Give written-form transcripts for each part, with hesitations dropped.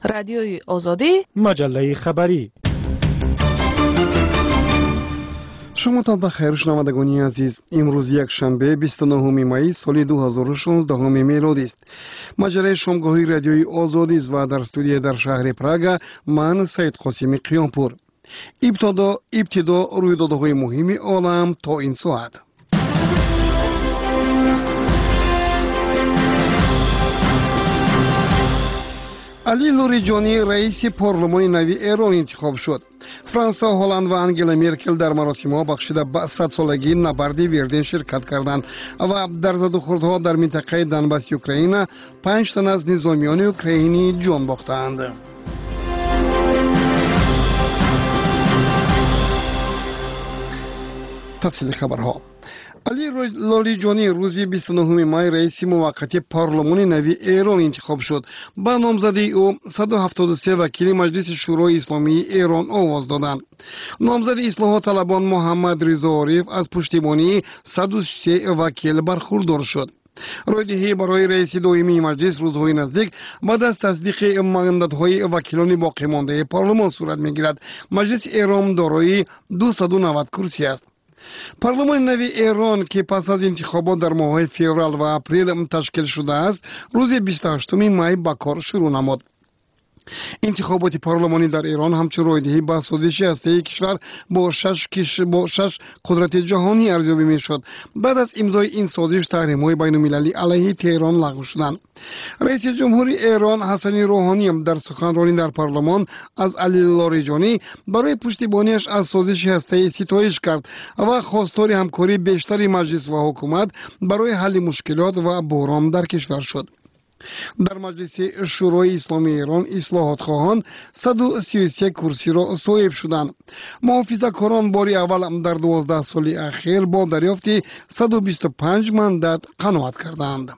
رادیوی آزادی، مجله خبری. شما تا بخیر شنوندگان عزیز. امروز یک شنبه 29 می سال 2016 میلادی است. مجله شامگاهی رادیوی آزادی است و در استودیو در شهر پراگ من سید قاسمی قیامپور. ابتدا رویدادهای مهم عالم تا این ساعت. علی لاریجانی رئیس پارلمان نوی ایران انتخاب شد. فرانسه، هلند و انگلا مرکل در مراسم‌ها بخشیده به 100 سالگی نبرد وردن شرکت کردند و در زدوخوردها در منطقه دنباس اوکراین 5 تن از نظامیان اوکراینی جان باختند. تفصیل خبرها. علی لاریجانی روز 29 می رئیس موقت پارلمان نوی ایران انتخاب شد. با نامزدی او 173 وکیل مجلس شورای اسلامی ایران آواز دادند. نامزد اصلاحات طلبان محمد رضا عارف از پشتیبانی 103 وکیل برخوردار شد. رایدهی برای رئیس دائمی مجلس روزهای نزدیک بعد از تصدیق ماندات‌های وکیلان باقی مانده پارلمان صورت می‌گیرد. مجلس ایران دارای 290 کرسی است. پارلمان نوی ایران که پس از انتخابات در ماه فوریه و اپریل تشکیل شده است، روز 28 می به کار شروع نمود. انتخابات پارلمانی در ایران همچون رویدهی به سازش هسته‌ای کشور با 6 قدرت جهانی ارزیابی می‌شد. بعد از امضای این سازش تحریم‌های بین‌المللی علیه تهران لغو شدند. رئیس جمهوری ایران حسن روحانی در سخنرانی در پارلمان از علی لاریجانی برای پشتیبانیش از سازش هسته‌ای ستایش کرد و خواستار همکاری بیشتر مجلس و حکومت برای حل مشکلات و بحران در کشور شد. در مجلس شورای اسلامی ایران اصلاحات خواهان 133 کرسی را صاحب شدند. محافظه‌کاران باری اول در 12 سال اخیر با دریافت 125 مندات قناعت کردند.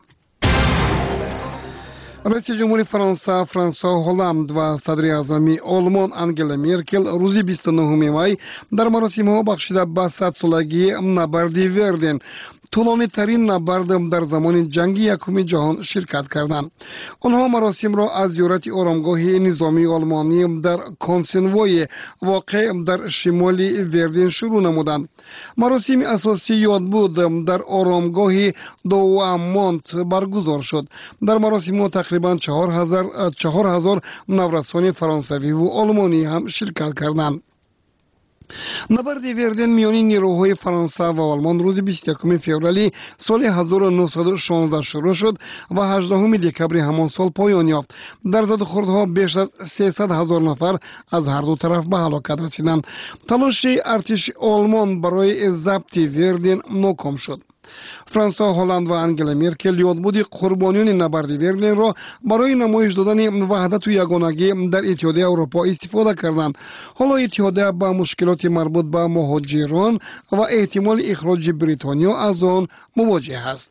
رئیس جمهوری فرانسه، هلند و صدر اعظم آلمان انگلا مرکل روز 29 می در مراسم‌ها بخشیده به 100 سالگی نبرد وردن، طولانی ترین نبرد در زمان جنگ یکم جهان شرکت کردند. آنها مراسم را از زیارت آرامگاه نظامی آلمانی در کانسنوای واقع در شمال وردن شروع نمودند. مراسم اساسی یادبود در آرامگاه دوامونت برگزار شد. در مراسم تقریبا 4000 نورسان فرانسوی و آلمانی هم شرکت کردند. نبرد وردن میان نیروهای فرانسه و آلمان روز 21 فوریه سال 1916 شروع شد و 18 دکبر همان سال پایان یافت. در زدوخوردها بیش از 300,000 نفر از هر دو طرف به هلاکت رسیدند. تلاش ارتش آلمان برای ضبط وردن ناکام شد. فرانسه، هلند و انگلا مرکل یادبود قربانیان نبرد وردن را برای نمایش دادن وحدت و یگانگی در اتحادیه اروپا استفاده کردند. حالا اتحادیه با مشکلات مربوط به مهاجران و احتمال اخراج بریتانیا از آن مواجه است.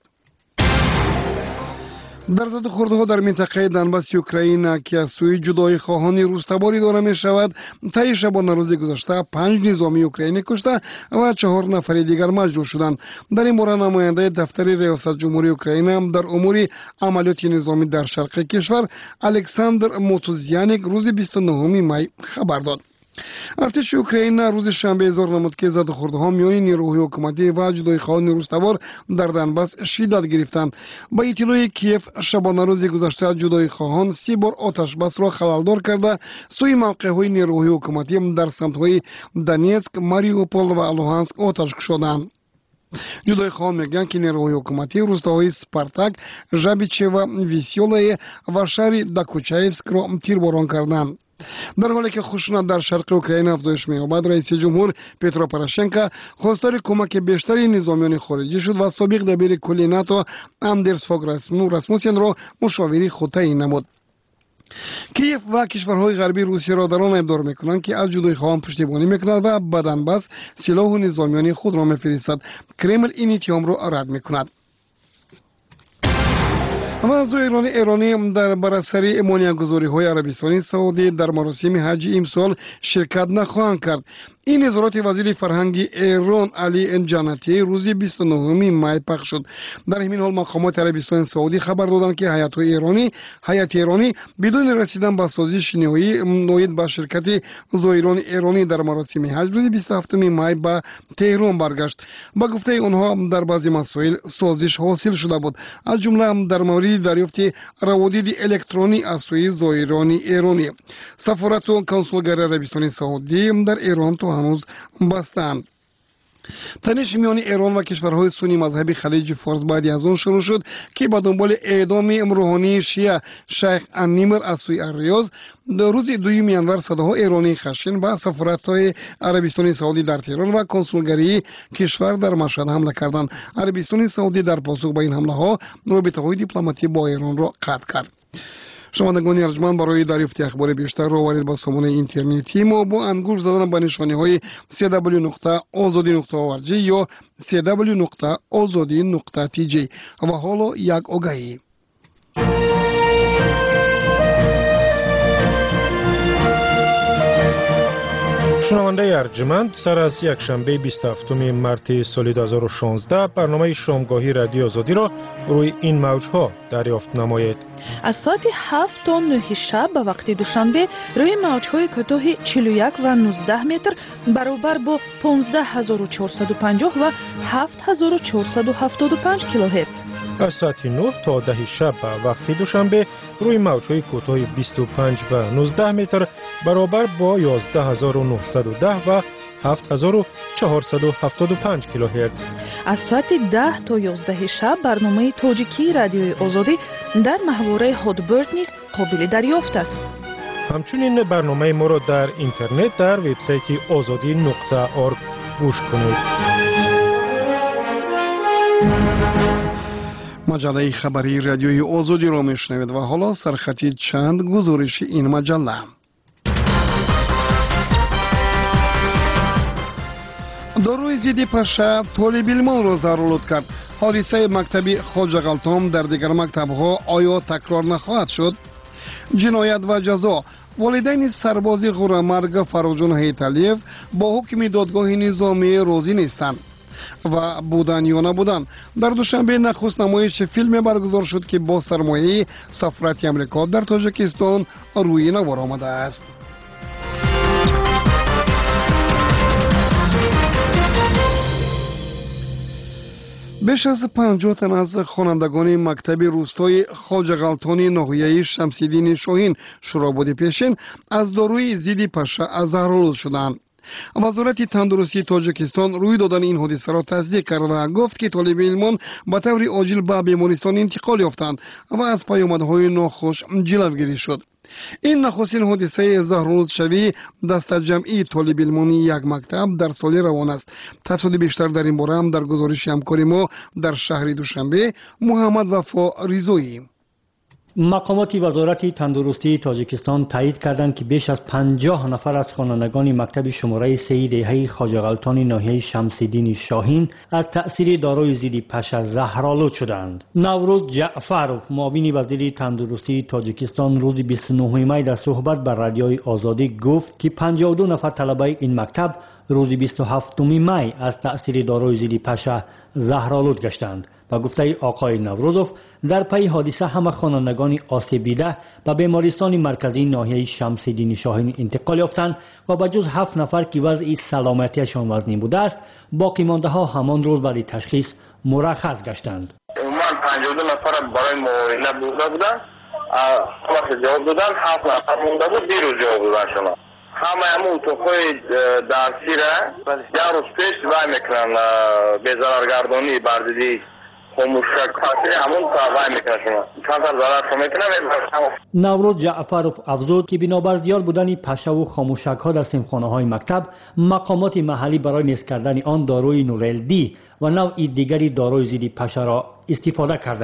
در زدوخوردها در منطقه دنباس اوکراین که از سوی جدایی خواهان روس‌تباری داره می شود، طی شبانه روز گذشته 5 نظامی اوکراینی کشته و 4 نفر دیگر مجروح شدند. در این باره نماینده دفتر ریاست جمهوری اوکراین در امور عملیات نظامی در شرق کشور الکساندر موتوزیانیک روز 29 می خبر داد. ارتش اوکراین روز شنبه اظهار نمود که زدوخوردها میان نیروهای حکومتی و جدایی خواهان روس‌تبار در دنباس شدت گرفتند. با اطلاع کیف شبانه روز گذشته جدایی خواهان 3 بار آتش بس را خلالدار کرده سوی موقع‌های نیروهای حکومتی در سمت‌های دونیتسک، ماریوپول و لوهانسک آتش کشیدند. جدایی خواهان میگن که نیروهای حکومتی روستاهای سپارتاک، ژابیچه و ویسیولای و شهر داکوچایفسک را تیرباران کردند. در حالی که خشونت در شرق اوکراین افزایش می‌یابد، رئیس جمهور پترو پوروشنکو خواستار کمک بیشتری نظامیان خارجی شد و سابق دبیر کل ناتو اندرس فوگ راسموسن را مشاور خود تعیین نمود. کیف و کشورهای غربی روسیه را در آن ابدار میکنند که از جدایی خواهان پشتیبانی میکند و به دنباس سلاح و نظامیان خود را میفرستد. کرمل این اتهام را رد میکند. اما زائران ایرانی در براسری بنیانگذاری‌های عربستان سعودی در مراسم حج امسال شرکت نخواهند کرد. این اظهارات وزیر فرهنگ ایران علی جنتی روز 29 می پخش شد. در همین حال مقامات عربستان سعودی خبر دادند که هیئت ایرانی بدون رسیدن به سازش نهایی نوید با شرکت زائران ایرانی در مراسم حج روز 27 می به تهران برگشت. با گفته آنها در بعضی مسائل سازش حاصل شده بود، از جمله در مورد دریافت روادید الکترونی از سوی زائران ایرانی. سفارت و کنسولگری عربستان سعودی در ایران تا هنوز بستند. تنش میان ایران و کشورهای سنی مذهبی خلیج فارس بعد از آن شروع شد که با دنبال اعدام روحانی شیعه شیخ النمر از سوی ریاض در روز 2 ینور صداها ایرانی خشن به سفارت‌های عربستان سعودی در تهران و کنسولگری کشور در مشهد حمله کردند. عربستان سعودی در پاسخ به این حمله‌ها رابطه‌های دیپلماتی با ایران را قطع کرد. شنوندگان ارجمند، برای دریافت اخبار بیشتر را وارد با سامانه اینترنتی ما با انگشت زدن به نشانه‌های www.azadi.org یا www.azadi.tj. و حالا یک آگهی. شنونده ارجمند، سر از یک شنبه 27 مارس سال 2016 برنامه شامگاهی رادیو آزادی را روی این موج‌ها دریافت نمایید. از ساعت 7 تا 9 شب به وقت دوشنبه روی موج‌های کوتاه 41 و 19 متر برابر با 15450 و 7475 کیلوهرتز. از ساعت 9 تا 10 شب به وقت دوشنبه روی موج‌های کوتاه 25 و 19 متر برابر با 11910 و 7475 کیلوهرتز. از ساعت 10 تا 11 شب برنامه تاجیکی رادیوی آزادی در محوره هادبرد نیز قابل دریافت است. همچنین برنامه ما را در اینترنت در وبسایت azadi.org گوش کنید. مجله خبری رادیوی آزادی را میشنوید و حالا سرخطی چند گزارش این مجله. داروی ضد پشه طالب علمان را ضرورت کرد. حادثه مکتبی خواجه غلطام در دیگر مکتب‌ها آیا تکرار نخواهد شد؟ جنایت و جزا. والدین سرباز غورمرگ فراجون هیتالیف با حکم دادگاه نظامی راضی نیستند و بودن یا نبودن. در دوشنبه نخست نمایش فیلم برگزار شد که با سرمایه سفارت امریکا در تاجیکستان روی نوار آمده است. بیش از 50 تن از خوانندگان مکتب روستای خواجه غلطانی ناحیه شمس‌الدین شاهین شوراباد پیشین از داروی ضد پشه ضرورت شدند. وزارت تندرستی تاجیکستان روی دادن این حادثه را تصدیق کرد و گفت که طالب علمان به طور عاجل به بیمارستان انتقال یافتند و از پیامدهای ناخوش جلوگیری شد. این نخستین حادثه زهرآلود شوی دست جمعی طالب علمانی یک مکتب در سال روان است. تفصیل بیشتر در این باره هم در گزارش همکار ما در شهر دوشنبه محمد وفا ریزایی. مقامات وزارت تندرستی تاجیکستان تایید کردند که بیش از 50 نفر از خوانندگان مکتب شماره 3 دهه خواجه غلطانی ناحیه شمس‌الدین شاهین از تأثیر داروی ضد پشه زهرآلود شدند. نوروز جعفرов معاون وزیر تندرستی تاجیکستان روز 29 می در صحبت با رادیوی آزادی گفت که 52 نفر طلبه این مکتب روز 27 می از تأثیر داروی ضد پشه زهرآلود گشتند. و گفته آقای نوروزوف در پی حادثه همه خوانندگان آسیب دیده به بیمارستان مرکزی ناحیه شمس‌الدین شاهین انتقال یافتند و به جز 7 نفر که وضع سلامتیشان وزنی بوده است، باقی مانده ها همان روز بعد تشخیص مرخص گشتند. عموما 52 نفر برای معاینه بودند. وقت جواب دادن 7 نفر مونده بود، دیروز جواب دادن شما. همه اتوقای درسی را یک روز پیش وای میکنن به ضررگردانی بردیدی خاموشک خاطر همون وای میکنن شما. چند تا ضرر شما میکنن. نوروز جعفرov افزود که بنابر زیاد بودن پشه و خاموشک ها در سیمخانه های مکتب، مقامات محلی برای نیست کردن آن داروی نورلدی و نوع دیگری داروی ضد پشه را استفاده کردند.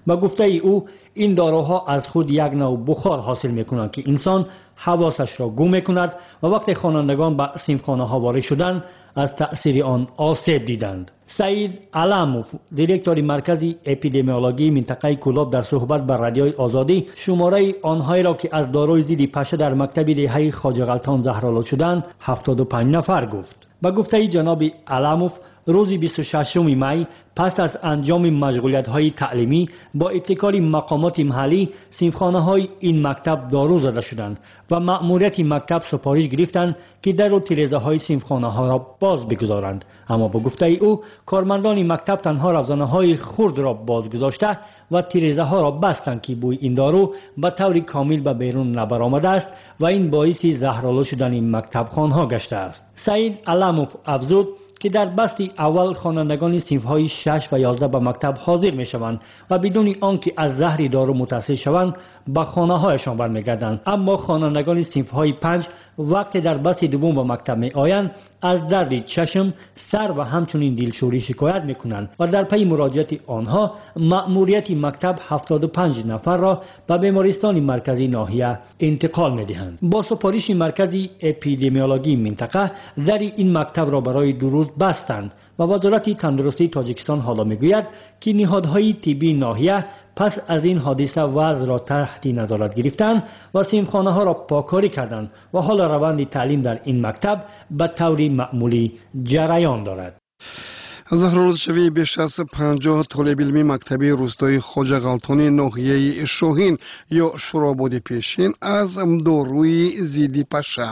با گفته او این داروها از خود یک نوع بخار حاصل میکنند که انسان حواسش را گم میکند و وقتی خوانندگان به صنفخانه ها وارد شدند از تأثیر آن آسیب دیدند. سعید علاموف، دیرکتور مرکز اپیدمیولوژی منطقه کلاب، در صحبت با رادیوی آزادی شماره آنهایی را که از داروی ضد پشه در مکتب دهه خواجه غلطان زهرآلود شدند 75 نفر گفت. با گفته جناب علاموف روز 26 می پس از انجام مشغولیت‌های تعلیمی با ابتکار مقامات محلی صنفخانه‌های این مکتب دارو زده شدند و مأموریت مکتب سفارش گرفتند که در و تیره‌های صنفخانه‌ها را باز بگذارند. اما با گفته او کارمندان مکتب تنها روزنه‌های خرد را باز گذاشته و تیره‌ها را بستند که بوی این دارو به طور کامل به بیرون نبرآمده است و این باعث زهرآلود شدن این مکتب خانه‌ها گشته است. سعید علاموف افزود که در بسته اول خوانندگان صنف‌های 6 و 11 به مکتب حاضر می‌شوند و بدون آنکه از زهر دارو متاثر شوند به خانه‌هایشان برمیگردند، اما خوانندگان صنف‌های 5 وقتی در بسته دوم به مکتب می‌آیند از درد چشم، سر و همچنین دلشوری شکایت می‌کنند و در پی مراجعت آنها مأموریت مکتب 75 نفر را به بیمارستان مرکزی ناحیه انتقال می‌دهند. با سفارش مرکز اپیدمیولوژی منطقه در این مکتب را برای 2 روز بستند و وزارت تندرستی تاجیکستان حالا میگوید که نهادهای طبی ناحیه پس از این حادثه وضع را تحت نظارت گرفتند و صنفخانه ها را پاککاری کردند و حالا روند تعلیم در این مکتب به طور معمولی جریان دارد. زهرآلود شوی بیش از 50 طالب علمی مکتبی روستای خواجه غلطان ناحیه شاهین یا شوراباد پیشین از داروی ضد پشه.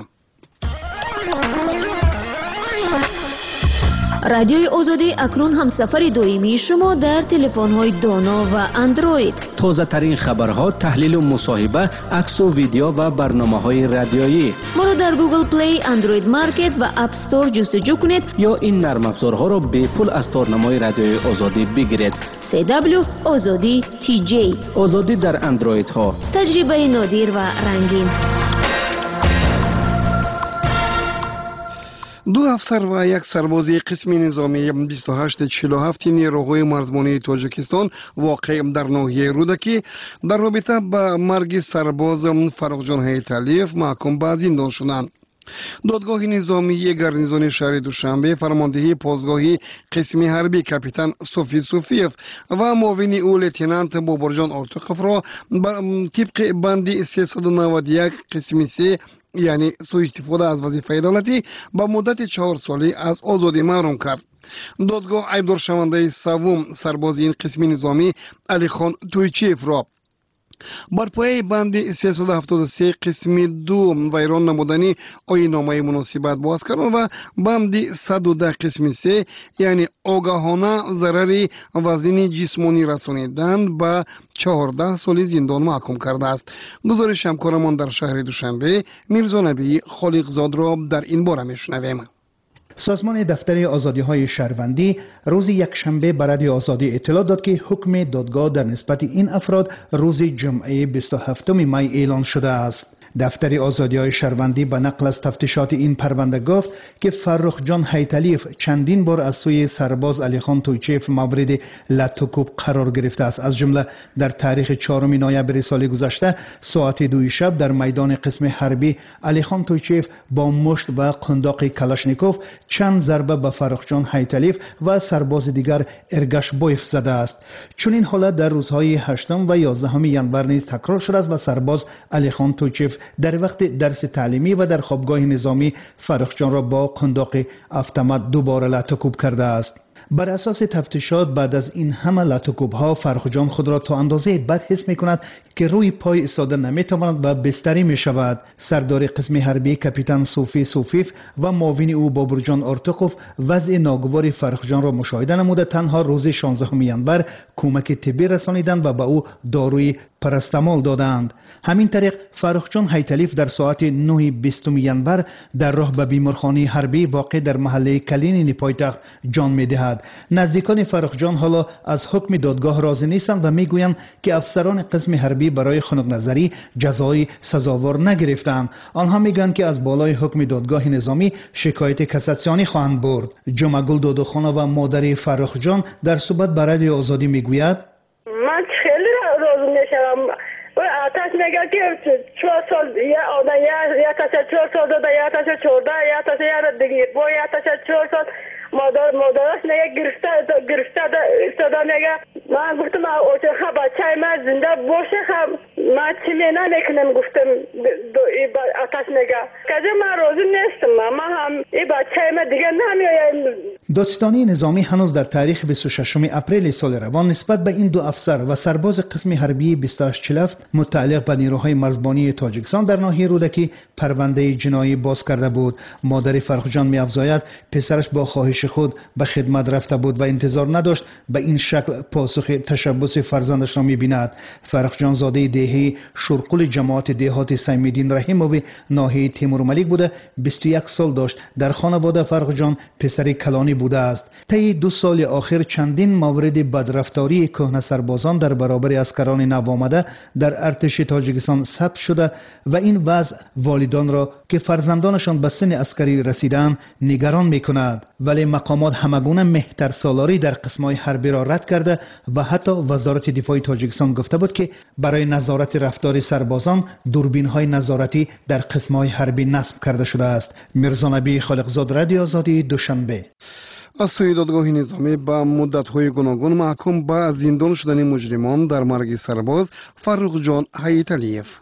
رادیوی آزادی اکنون هم سفر دائمی شما در تلفن‌های دانا و اندروید. تازه ترین خبرها، تحلیل و مصاحبه، عکس و ویدیو و برنامه‌های رادیویی. ما را در گوگل پلی، اندروید مارکت و اپ استور جستجو کنید یا این نرم افزارها را به پول از تارنمای رادیوی آزادی بگیرید. CW آزادی TJ. آزادی در اندروید ها. تجربه نادر و رنگین. 2 افسر و 1 سرباز قسم نظامی 2847 نیروهای مرزبانی تاجیکستان واقع در ناحیه رودکی در رابطه با مرگ سرباز فرخجان هیتالیف محکوم به زندان شدند. دادگاه نظامی گارنیزون شهر دوشنبه فرماندهی پاسگاهی قسم حربی کاپیتان صوفی صوفیف و معاون او لتنانت بابرجان آرتوقف را طبق بند 391 قسم 3 یعنی سوء استفاده از وظیفه دولتی با مدت 4 ساله از آزادی محروم کرد. دادگاه عیبدار شونده سوم سرباز این قسم نظامی علی خان تویچیف را بر پایه بند 373 قسم 2 ویران نمودنی آیین‌نامه مناسبت باز کردند و بند 110 قسم 3 یعنی آگاهانه ضرر وزن جسمانی رسانیدن به 14 سال زندان محکوم کرده است. گزارش همکارمان در شهر دوشنبه میرزا نبی خالقزاد را در این باره میشنویم. سازمان دفتر آزادی‌های شهروندی روز یکشنبه به رادیو آزادی اطلاع داد که حکم دادگاه در نسبت این افراد روز جمعه 27 می اعلان شده است. دفتر آزادی‌های شهروندی به نقل از تفتیشات این پرونده گفت که فرخ جان هیتالیف چندین بار از سوی سرباز علی خان تویچیف مورد لطوکوب قرار گرفته است. از جمله در تاریخ 4 نوامبر سال گذشته ساعت 2 شب در میدان قسم حربی علی خان تویچیف با مشت و قنداق کلاشنیکوف چند ضربه به فرخ جان هیتالیف و سرباز دیگر ارگش بویف زده است. چون این حالت در روزهای 8 و 11 ینور نیز تکرار شده است و سرباز علی خان تویچیف در وقت درس تعلیمی و در خوابگاه نظامی فرخ جان را با قنداق اتومات دوباره لطوکوب کرده است. بر اساس تفتیشات بعد از این همه لطوکوب ها فرخ جان خود را تا اندازه بد حس می کند که روی پای ایستاده نمی تواند و بستری می شود. سردار قسم حربی کاپیتان صوفی صوفیف و معاون او بابرجان آرتوقف وضع ناگوار فرخ جان را مشاهده نموده تنها روز 16 ینور کمک طبی رسانیدند و به او داروی پاراستامول دادند. همین طریق فرخ جان هیتالیف در ساعت 9:20 ینور در راه به بیمارخانه حربی واقع در محله کلینی پایتخت جان می دهد. نزدیکان فرخ جان حالا از حکم دادگاه راضی نیستند و میگویند که افسران قسم حربی برای خنک نظری جزای سزاوار نگرفتند. آنها میگویند که از بالای حکم دادگاه نظامی شکایت کاساسیونی خواهند برد. جمعگل دودخانه و مادر فرخ جان در صحبت با رادیو آزادی میگوید من خیلی روز میشم و آتش میگه که 4 سال یا آدم یا آتش 4 سال داده یا آتش 14 یا آتش یا دیگه با یا آتش 4 سال مادرش میگه گرفته صدا میگه من گفتم اوچه بچه من زنده باشه خب من چی نکنم گفتم آتش میگه که من روزی نیستم من هم این بچه من دیگه نمیایم. دادستانی نظامی هنوز در تاریخ 26 اپریل سال روان نسبت به این دو افسر و سرباز قسم حربی 2847 متعلق به نیروهای مرزبانی تاجیکستان در ناحیه رودکی پرونده جنایی باز کرده بود. مادر فرخجان می‌افزاید پسرش با خواهش خود به خدمت رفته بود و انتظار نداشت به این شکل پاسخ تشبث فرزندش را می‌بیند. فرخجان زاده دهه شرقل جماعت دهات سیم‌الدین رحیموی ناحیه تیمور ملیک بوده. 21 سال داشت. در خانواده فرخجان پسری کلانی بوده است. طی 2 سال آخر چندین مورد بدرفتاری کهنه سربازان در برابر عسکران نوآمده در ارتش تاجیکستان ثبت شده و این وضع والدان را که فرزندانشان به سن عسکری رسیدند نگران می‌کند. ولی مقامات همگونه مهترسالاری در قسم‌های حربی را رد کرده و حتی وزارت دفاع تاجیکستان گفته بود که برای نظارت رفتار سربازان دوربین‌های نظارتی در قسم‌های حربی نصب کرده شده است. میرزا نبی خالقزاد، رادیو آزادی، دوشنبه. از سوی دادگاه نظامی با مدت‌های گوناگون محکوم به زندان شدن مجرمان در مرگ سرباز فرخجان حیاتلیف.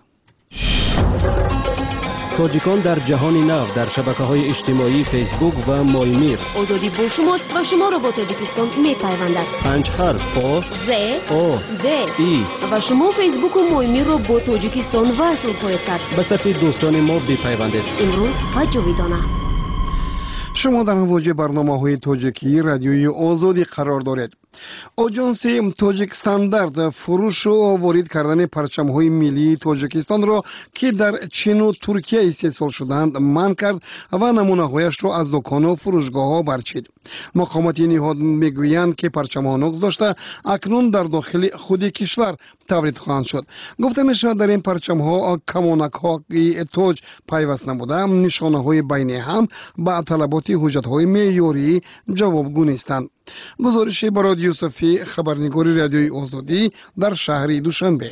تاجیکان در جهان نو در شبکه‌های اجتماعی فیسبوک و مایمیر. آزادی با شماست و شما را با تاجیکستان می‌پیوندد. 5 حرف آ ز آ د ای و شما فیسبوک و مایمیر را با تاجیکستان وصل خواهید کرد. به صف دوستان ما بپیوندید. امروز و جاویدانه. شما در مواجه برنامه‌های تاجیکی رادیوی آزادی قرار دارید. آژانس تاجیک استاندارد فروش و وارد کردن پرچم‌های ملی تاجیکستان را که در چین و ترکیه استحصال شدند منع کرد و نمونه‌هایش را از دکان و فروشگاه‌ها برچید. مقامات نهاد میگویند که پرچم‌ها نقض داشته اکنون در داخل خود کشور تولید خواهند شد. گفته می‌شود در این پرچم‌ها کمانک‌های تاج پیوست نموده نشانه‌های بین هم با طلبات حجت‌های معیاری جوابگو نیستند. گزارش برای یوسفی خبرنگاری رادیوی آزادی در شهر دوشنبه.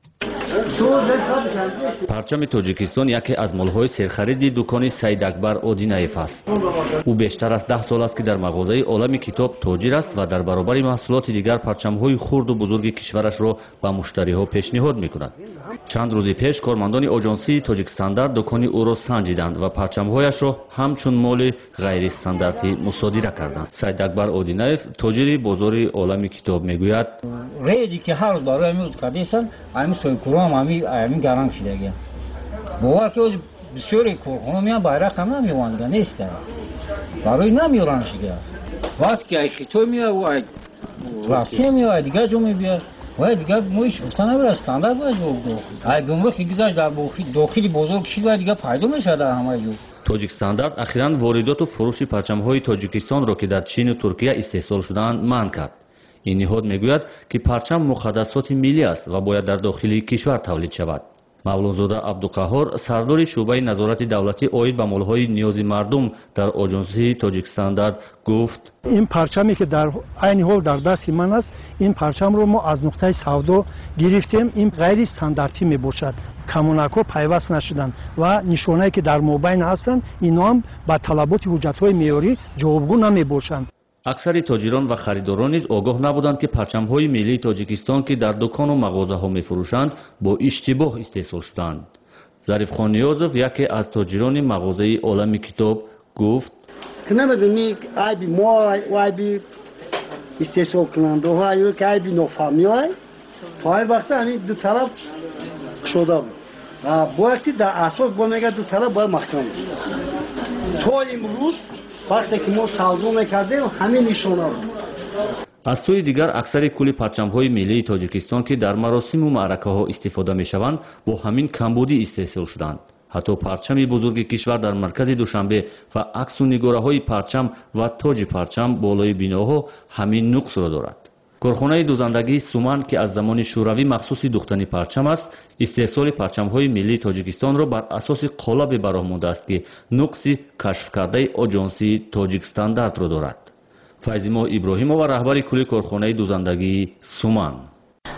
پرچم تاجیکستان یکی از مال‌های سرخرید دکان سید اکبر اودینایف است. او بیشتر از 10 سال است که در مغازه عالم کتاب تاجر است و در برابر محصولات دیگر پرچم‌های خرد و بزرگ کشورش را به مشتری‌ها پیشنهاد می‌کند. چند روز پیش کارمندان آژانسی تاجیک استاندارد دکان او را سنجیدند و پرچم‌هایش را همچون مال غیر استانداردی مصادره کردند. سید اکبر اودینایف تاجر بازار عالم کتاب می‌گوید: ریدی که هر روز برای امروز کردیسن همین سویکورام همین گران شده گه. باور که بسیاری کارخانه میان bayrak هم نمیوانند نیست. برای نمیورن شده. وقتی که خیتو میاد و راسی میاد دیگه جو میاد. و دیگه مویش گفتن نبره استاندارد باید بود. اگه گمرک گذاشت در داخلی بزرگ شد و دیگه پیدا میشه در همه جو. تاجیک استاندارد اخیراً واردات و فروش پرچم‌های تاجیکستان را که در چین و ترکیه استحصال شدند منع کرد. این نهاد میگوید که پرچم مقدسات ملی است و باید در داخل کشور تولید شود. مولانزاده عبدالقهار سردار شعبه نظارت دولتی عاید به مال‌های نیازی مردم در آژانسی تاجیک استاندارد گفت: این پرچمی که در عین حال در دست من است، این پرچم رو ما از نقطه سودا گرفتیم. این غیر استانداردی میباشد. کمونک‌ها پیوست نشدند و نشانه‌ای که در مابین هستند اینا هم با طلبات حجت‌های معیاری جوابگو نمیباشند. اکثر تاجران و خریداران نیز آگاه نبودند که پرچم‌های ملی تاجیکستان که در دکان و مغازه‌ها می‌فروشند با اشتباه استحصال شدند. ظریف خان نیازوف یکی از تاجران مغازه عالم کتاب گفت: که نمیدونی عیبی ما و عیبی استحصال کننده ها یا که عیبی نفهمی های پای وقت همین دو طرف شده بود و باید که در اساس با میگه دو طرف باید محکم بود. تا امروز وقتی که ما سودا میکردیم همین نشانه بود. از سوی دیگر اکثر کل پرچم‌های ملی تاجیکستان که در مراسم و معرکه‌ها استفاده می‌شوند با همین کمبودی استحصال شدند. حتی پرچم بزرگ کشور در مرکز دوشنبه و عکس و نگاره‌های پرچم و تاج پرچم بالای بناها همین نقص را دارد. کارخانه دوزندگی سومن که از زمان شوروی مخصوص دوختن پرچم است، استحصال پرچم‌های ملی تاجیکستان را بر اساس قالب برآورده است که نقص کشف کرده آژانسی تاجیک استاندارد را دارد. فیضی‌ماه ابراهیمова رهبر کل کارخانه دوزندگی سومن: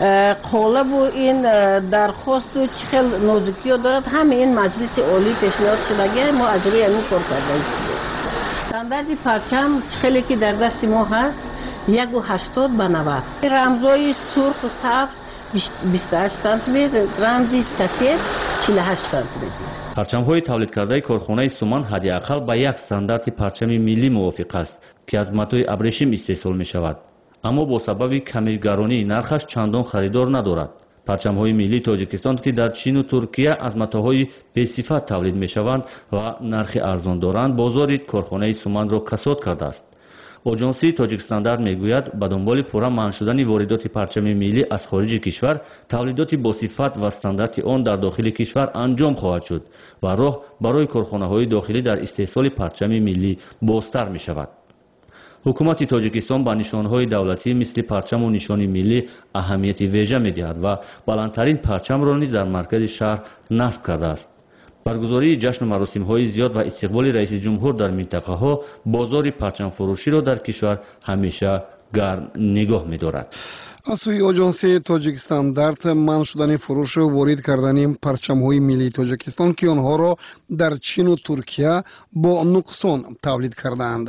قالب و این درخواست و چه خیلی نازکی ها دارد، همه این مجلس عالی پیشنهاد شده ما از روی این کار کرده ایم. استاندارد پرچم خیلی که در دست ما هست 180 به 90. رمزای سرخ و سبز 28 سانتیمتر، رمزی سفید 48 سانتیمتر. парчамҳои тавлидкардаи корхонаи суман ҳаддиақал ба як стандарти парчами миллӣ мувофиқ аст ки аз матои абрешим истеҳсол мешавад, аммо бо сабаби камигаронии нархаш чандон харидор надорад. парчамҳои миллии тоҷикистон ки дар чину туркия аз матоҳои бесифат тавлид мешаванд ва нархи арзон доранд, бозори корхонаи суманро касод кардааст. оҷонсии тоҷикстандард мегӯяд ба дунболи пурра манъ шудани воридоти парчами миллӣ аз хориҷи кишвар, тавлидоти босифат ва стандарти он дар дохили кишвар анҷом хоҳад шуд ва роҳ барои корхонаҳои дохилӣ дар истеҳсоли парчами миллӣ бозтар мешавад. ҳукумати тоҷикистон ба нишонҳои давлатӣ мисли парчаму нишони миллӣ аҳамияти вежа медиҳад ва баландтарин парчамро низ дар маркази шаҳр насб кардааст. баргузории ҷашну маросимҳои зиёд ва истиқболи раиси ҷумҳур дар минтақаҳо бозори парчамфурӯширо дар кишвар ҳамеша гарм нигоҳ медорад. аз сӯи оҷонсияи тоҷикстандард манъ шудани фурӯшу ворид кардани парчамҳои миллии тоҷикистон ки онҳоро дар чину туркия бо нуқсон тавлид кардаанд.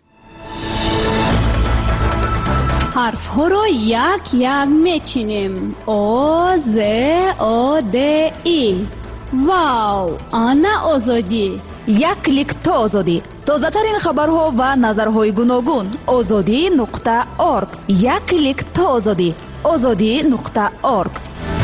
ҳарфҳоро як як мечинем. о з о д и. вау, ана озодӣ. як клик то озодӣ. тозатарин хабарҳо ва назарҳои гуногун. озодӣ.орг. як клик то озодӣ. озодӣ.орг.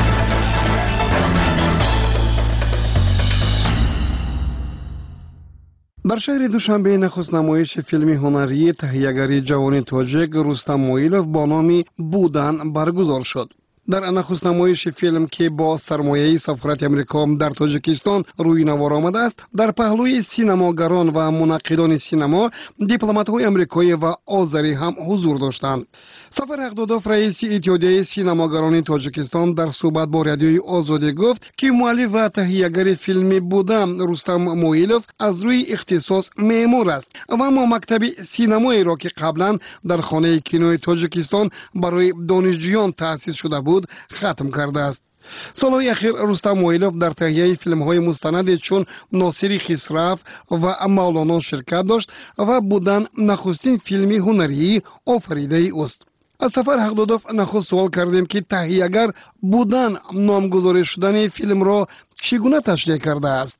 дар шаҳри душанбе нахуст намоиши филми ҳунарии таҳиягари ҷавони тоҷик рустам моилов бо номи будан баргузор шуд. дар нахустнамоиши филм ки бо сармояи сафорати амрико дар тоҷикистон рӯйнавор омадааст, дар паҳлӯи синамогарон ва мунаққидони синемо дипломатҳои амрикоӣ ва озарӣ ҳам ҳузур доштанд. сафар ҳақдодов раиси иттиҳодияи синамогарони тоҷикистон дар суҳбат бо радиои озодӣ гуфт ки муаллиф ва таҳиягари филми Будам Рустам Моилов аз рӯи ихтисос меъмор аст ва аммо мактаби синамоеро ки қаблан дар хонаи кинои тоҷикистон барои донишҷӯён таъсис шуда буд хатм кардааст. солҳои ахир Рустам Моилов дар таҳияи филмҳои мустанаде чун Носири Хисраф ва Мавлоно ширкат дошт ва Будан нахустин филми ҳунарии офаридаи уст. аз сафар ҳақдодов нахуст суол кардем ки таҳиягар Будан номгузорӣ шудани филмро чӣ гуна ташриҳ кардааст.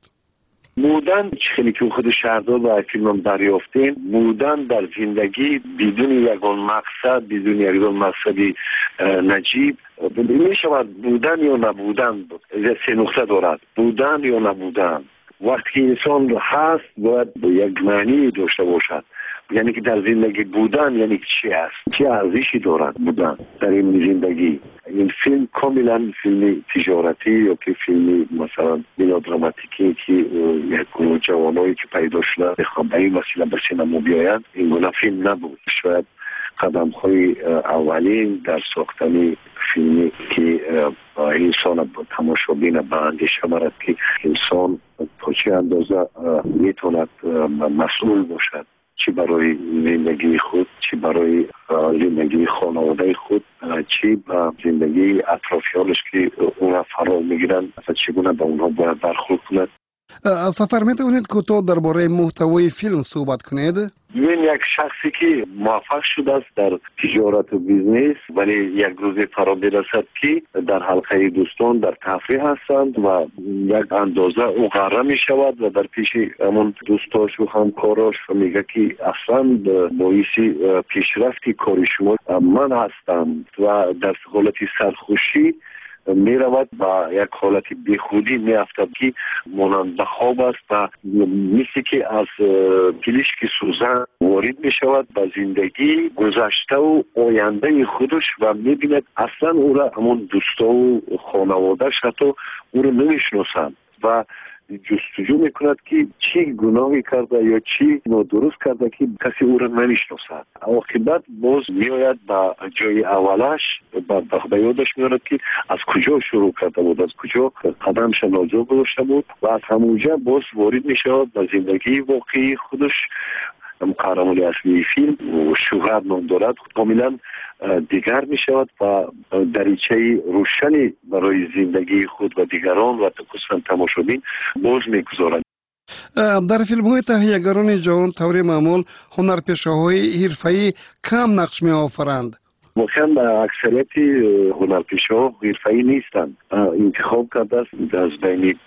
بودن خیلی که خود شهردار و فیلم دریافتیم، بودن در زندگی بدون یگان مقصد، بدون یگان مقصدی نجیب می شود بودن یا نبودن بود. سه نقطه دارد، بودن یا نبودن. وقتی انسان هست باید یک معنی داشته باشد، یعنی که در زندگی بودن یعنی چی است، چه ارزشی دارد بودن در این زندگی. این فیلم کاملا فیلم تجارتی یا که فیلم مثلا ملودراماتیکی که یک گروه جوانایی که پیدا شده بخوام به این وسیله به سینما بیاید، این گونه فیلم نبود. شاید قدم های اولین در ساختن فیلمی که انسان تماشابین به اندیشه برد که انسان تا چه اندازه میتواند مسئول باشد، چی برای زندگی خود، چی برای زندگی خانواده خود، چی با زندگی اطرافیانش که اون را فرا میگیرن، چگونه با اونها باید برخورد کند. سفر میتونید کوتاه درباره محتوای فیلم صحبت کنید؟ این یک شخصی که موفق شده است در تجارت و بیزنس، ولی یک روزی فرا برسد که در حلقه دوستان در تفریح هستند و یک اندازه او غره می شود و در پیش همون دوستاش و همکاراش و میگه که اصلا باعث پیشرفت کار شما من هستم و در حالت سرخوشی می رود و یک حالت بیخودی می افتد که مانند خواب است و مثل که از پلیشک سوزن وارد می شود به زندگی گذشته و آینده خودش و می بیند اصلا او را همون دوستا و خانوادهش حتی او را نمی شناسند و جستجو میکند که چی گناهی کرده یا چی نادرست کرده که کسی او را نمیشناسد. عاقبت باز میآید به جای اولش به یادش میآید که از کجا شروع کرده بود، از کجا قدمش ناجا گذاشته بود و از همونجا باز وارد میشود به زندگی واقعی خودش قهرمان اصلی فیلم شوهر نام دارد کاملا دیگر می شود و دریچه روشنی برای زندگی خود و دیگران و خصوصا تماشابین باز می گذارد. در فیلم های تهیه‌گران جهان طور معمول هنرپیشه‌های حرفه‌ای کم نقش می آفرند. واقعا اکثریت هنرپیشه‌ها حرفه‌ای نیستند. انتخاب کرده است از بین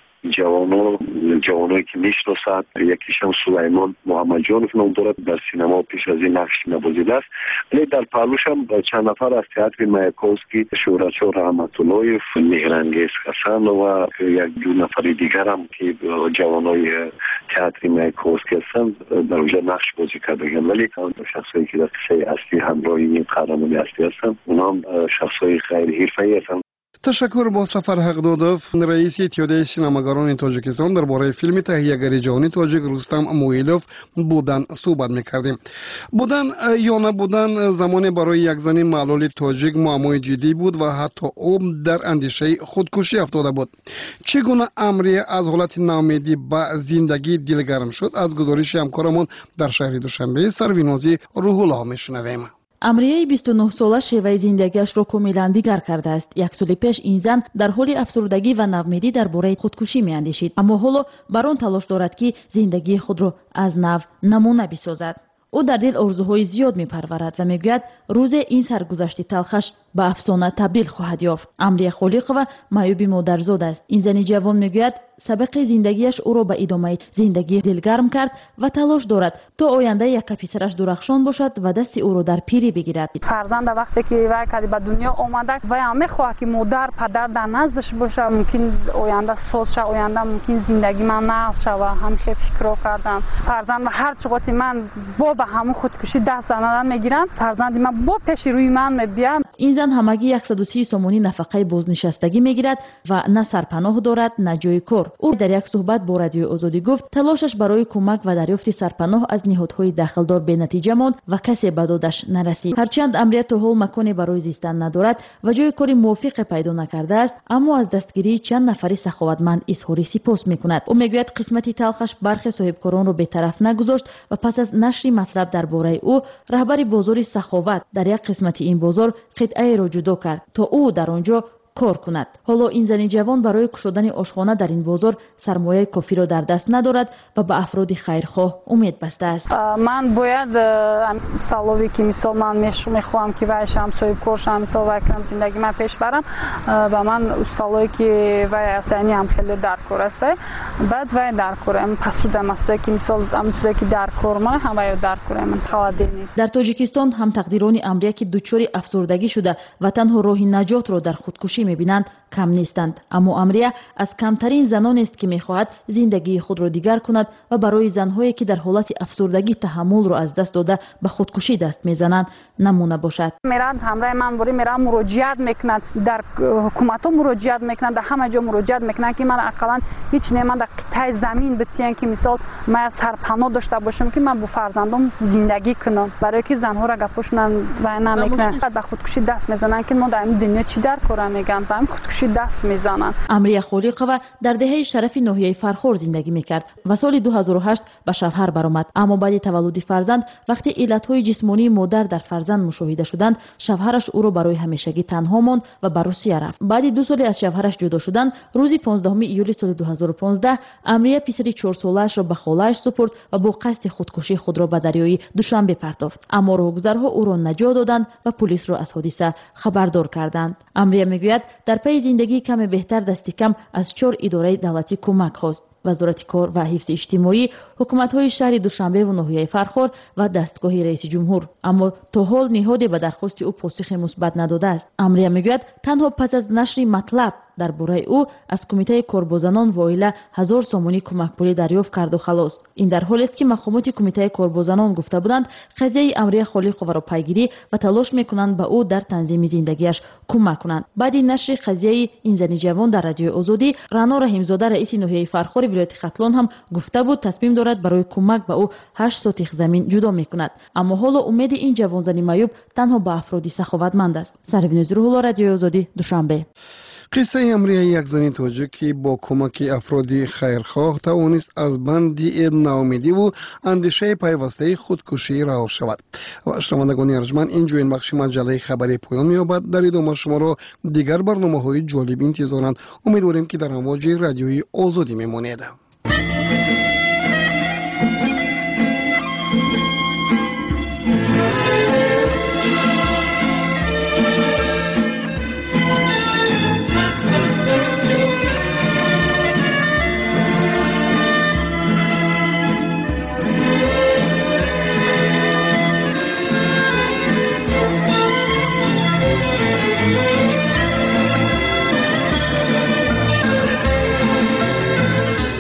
جوانایی که میشناسد یکیشم سلیمان محمد جانوف نام دارد در سینما پیش از این نقش نوازیده است ولی در پهلوش هم چند نفر از تئاتر مایاکوفسکی شهرتچار رحمت اللهیف مهرانگیز حسن و یک دو نفر دیگر هم که جوانای تئاتر مایاکوفسکی هستند در اونجا نقش بازی کردند ولی شخصایی که در قصه اصلی همراه این قهرمان اصلی هستند اونها هم شخصای غیر حرفه‌ای هستند. تشکر با سفر حقدادوف رئیس اتحادیه سینماگران تاجیکستان درباره فیلم تهیه‌گری جهانی تاجیک رستم مویلوف بودن صحبت می‌کردیم. بودن یا نبودن زمانی برای یک زن معلول تاجیک معمای جدی بود و حتی او در اندیشه خودکشی افتاده بود. چگونه امریه از حالت ناامیدی به زندگی دلگرم شد از گزارش همکارمان در شهر دوشنبه سروینازی روح الله میشنویم. амрияи 29 сола шеваи зиндагиашро комилан дигар кардааст. як соли пеш ин зан дар ҳоли афсурдагӣ ва навмедӣ дар бораи худкушӣ меандешид, аммо ҳоло бар он талош дорад ки зиндагии худро аз нав намуна бисозад. ӯ дар дил орзуҳои зиёд мепарварад ва мегӯяд рӯзе ин саргузашти талхаш ба афсона табдил хоҳад ёфт. амрия холиқова маъюби модарзод аст. ин зани ҷавон мегӯяд сабақи зиндагиаш ӯро ба идомаи зиндагӣ дилгарм кард ва талош дорад то ояндаи якка писараш дурахшон бошад ва дасти ӯро дар пирӣ бигирад. фарзанда вақте ки вай кади ба дунё омада вай ҳам мехоҳад ки модар падар дар наздаш боша. мумкин оянда соз ша оянда мумкин зиндагӣ ман нағз шава. ҳамеша фикрро кардам фарзанд ва ҳар чуғоти ман бо ба ҳамун худкушӣ даст зандан мегиранд фарзанди ман бо пеши рӯи ман мебиям. ин зан ҳамагӣ 130 сомонӣ нафақаи бознишастагӣ мегирад ва на сарпаноҳ дорад на ҷои кор. ӯ дар як суҳбат бо радиои озодӣ гуфт талошаш барои кӯмак ва дарёфти сарпаноҳ аз ниҳодҳои дахлдор бенатиҷа монд ва касе ба додаш нарасид. ҳарчанд амрия то ҳол маконе барои зистан надорад ва ҷои кори мувофиқе пайдо накардааст, аммо аз дастгирии чанд нафари саховатманд изҳори сипос мекунад. ӯ мегӯяд қисмати талхаш бархе соҳибкоронро бетараф нагузошт ва пас аз нашри матлаб дар бораи ӯ раҳбари бозори саховат дар як қисмати ин бозор қитъаеро ҷудо кард то ӯ дар он ҷо кор кунад. ҳоло ин зани ҷавон барои кушодани ошхона дар ин бозор сармояи кофиро дар даст надорад ва ба афроди хайрхоҳ умед бастааст. ман бояд столове ки мисол ман мехоҳам ки вай шам соҳибкор шам мисол вай кам зиндагӣ ман пеш барам ва ман устолое ки вай аст яъни ҳам хеле дар кор аст баъд вай дар кор пасуда масуда ки мисол ам чизе ки дар кор ма ҳам вай дар кор ман халадени. дар тоҷикистон ҳам тақдирони амрия ки дучори афсурдагӣ шуда ва танҳо роҳи наҷотро дар худкушӣ мебинанд кам нестанд, аммо амрия аз камтарин занонест ки мехоҳад зиндагии худро дигар кунад ва барои занҳое ки дар ҳолати афсурдагӣ таҳаммулро аз даст дода ба худкушӣ даст мезананд намуна бошад. мерад ҳамраи ман бори мерад муроҷиат мекунад дар ҳукуматҳо муроҷиат мекунад дар ҳама ҷо муроҷиат мекунад ки ман ақаллан ҳеҷ неман дар қитъаи замин битиям ки мисол ман сарпаноҳ дошта бошам ки ман бо фарзандам зиндагӣ кунам. барое ки занҳоро гапошунан вай намекунад ба худкушӣ даст мезананд ки мо дар ин дунё чӣ дар корам меган ба худкушӣ даст мезананд. амрия холиқова дар деҳаи шарафи ноҳияи фархор зиндагӣ мекард ва соли 2008 ба шавҳар баромад, аммо баъди таваллуди фарзанд вақте иллатҳои ҷисмонии модар дар фарзанд мушоҳида шуданд шавҳараш ӯро барои ҳамешагӣ танҳо монд ва ба русия рафт. баъди 2 соли аз шавҳараш ҷудо шудан рӯзи 15 июли соли 2015 амрия писари 4 солаашро ба холааш супурд ва бо қасди худкушӣ худро ба дарёи душанбе партофт, аммо роҳгузарҳо ӯро наҷот доданд ва пулисро аз ҳодиса хабардор карданд. амрия мегӯяд дар пайи зиндагии каме беҳтар дасти кам аз 4 идораи давлатӣ кӯмак хост: вазорати кор ва ҳифзи иҷтимоӣ, ҳукуматҳои шаҳри душанбеву ноҳияи фархор ва дастгоҳи раиси ҷумҳур. аммо то ҳол ниҳоде ба дархости ӯ посухи мусбат надодааст. амрия мегӯяд танҳо пас аз нашри матлаб дар бораи ӯ аз кумитаи корбозанон ва оила 1000 сомонӣ кӯмакпулӣ дарёфт карду халос. ин дар ҳолест ки мақомоти кумитаи корбозанон гуфта буданд қазияи амрия холиқоваро пайгирӣ ва талош мекунанд ба ӯ дар танзими зиндагиаш кӯмак кунанд. баъди нашри қазияи ин зани ҷавон дар радиои озодӣ раъно раҳимзода раиси ноҳияи фархори вилояти хатлон ҳам гуфта буд тасмим дорад барои кӯмак ба ӯ 8 сотих замин ҷудо мекунад. аммо ҳоло умеди ин ҷавонзани маъюб танҳо ба афроди саховатманд аст. сарвинӯзи рӯҳулло, радиои озодӣ, душанбе. قصه امریه یک زن تاجیکی با کمک افراد خیرخواه توانست از بند ناامیدی و اندیشه پیوسته خودکشی رها شود. و شنوندگان ارجمند اینجا این بخش مجله خبری پایان می‌یابد. در ادامه شما را دیگر برنامه‌های جالب انتظارند. امیدواریم که در امواج رادیوی آزادی میمانید.